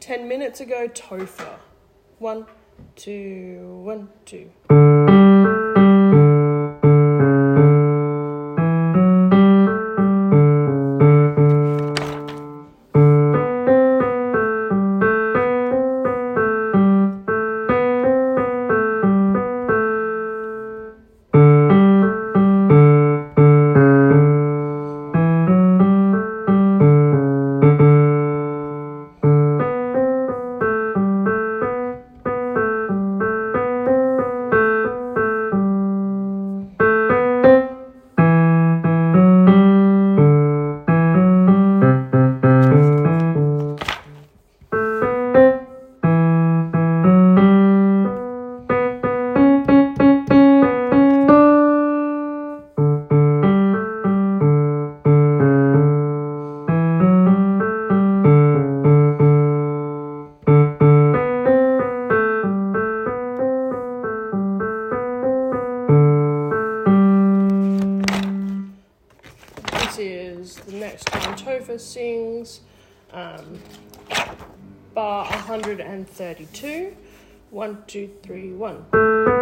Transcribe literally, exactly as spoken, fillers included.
ten minutes ago, Topher. One, two, one, two. This is the next time Topher sings, um, bar one hundred thirty-two. One, two, three, one.